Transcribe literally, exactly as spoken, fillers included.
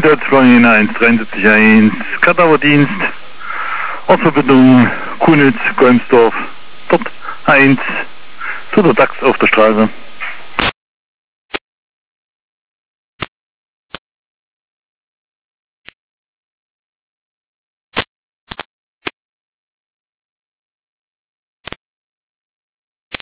Einsatzfluglinie eins drei sieben eins, Kadauerdienst, Ortsverbindung Kunitz, Golmsdorf, dort eins, zu der D A X auf der Straße.